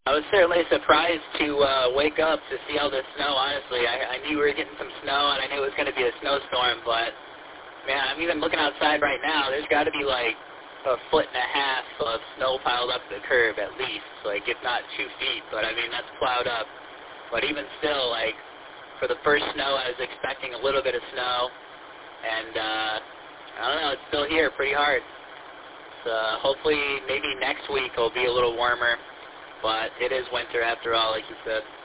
I was certainly surprised to wake up to see all this snow, honestly. I knew we were getting some snow, and I knew it was going to be a snowstorm, but, man, I'm even looking outside right now. There's got to be, like, 1.5 foot of snow piled up the curb at least, like, if not 2 feet. But, I mean, that's plowed up. But even still, like, for the first snow, I was expecting a little bit of snow, and, I don't know, it's still here pretty hard. So hopefully maybe next week will be a little warmer. But it is winter after all, like you said.